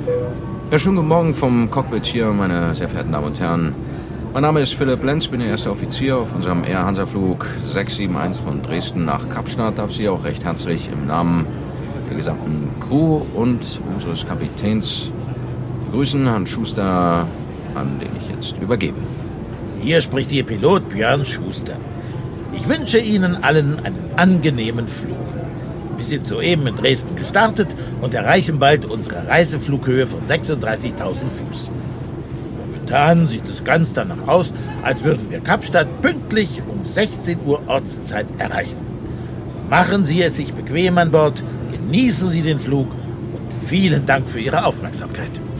Ja, schönen guten Morgen vom Cockpit hier, meine sehr verehrten Damen und Herren. Mein Name ist Philipp Lenz, bin der erste Offizier auf unserem Air Hansa-Flug 671 von Dresden nach Kapstadt. Darf Sie auch recht herzlich im Namen der gesamten Crew und unseres Kapitäns begrüßen, Herrn Schuster, an den ich jetzt übergebe. Hier spricht Ihr Pilot Björn Schuster. Ich wünsche Ihnen allen einen angenehmen Flug. Wir sind soeben in Dresden gestartet und erreichen bald unsere Reiseflughöhe von 36.000 Fuß. Momentan sieht es ganz danach aus, als würden wir Kapstadt pünktlich um 16 Uhr Ortszeit erreichen. Machen Sie es sich bequem an Bord, genießen Sie den Flug und vielen Dank für Ihre Aufmerksamkeit.